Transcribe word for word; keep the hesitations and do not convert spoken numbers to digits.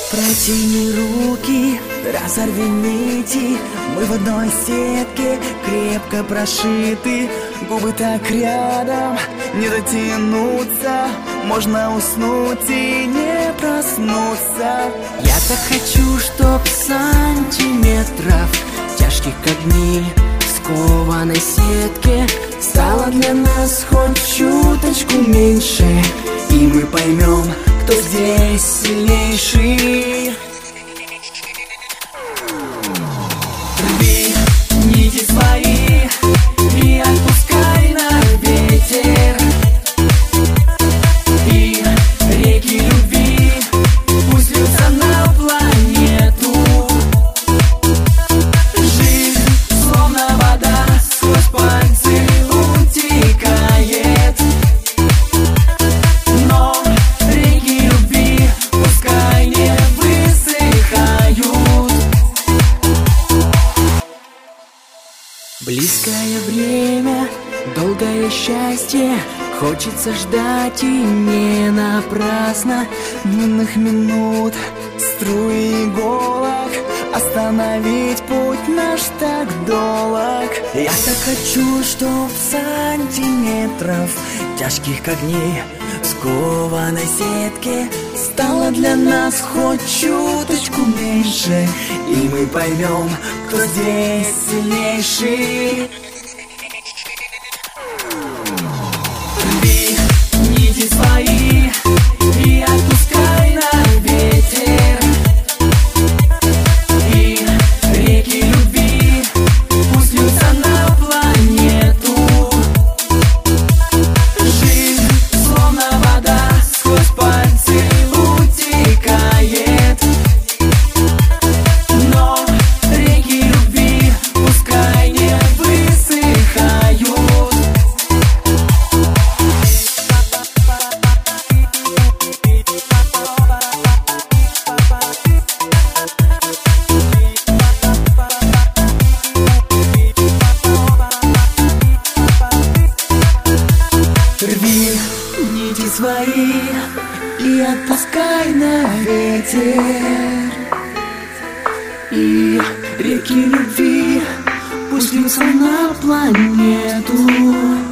Протяни руки, разорви нити, мы в одной сетке крепко прошиты. Губы так рядом, не дотянуться, можно уснуть и не проснуться. Я так хочу, чтоб сантиметров тяжких как дни в скованной сетке стало для нас хоть чуточку меньше, и мы поймем, кто здесь сильнейший. Рви нити свои и отпускай на ветер, и реки любви пусть льются на планету. Жизнь словно вода сквозь пальцы утекает, но реки любви пускай не высыхают. Близкое время, долгое счастье, хочется ждать и не напрасно. Длинных минут, струи иголок, остановить путь наш так долг. Я так хочу, чтоб сантиметров тяжких как дни в скованной сетке стало для нас хоть чуточку меньше, и мы поймем, кто здесь сильнейший. Рви нити свои и отпускай на ветер, и реки любви пусть льются на планету. Жизнь словно вода сквозь пальцы утекает, но реки любви пускай не высыхают. Рви нити свои и отпускай на ветер, и реки любви пусть льются на планету.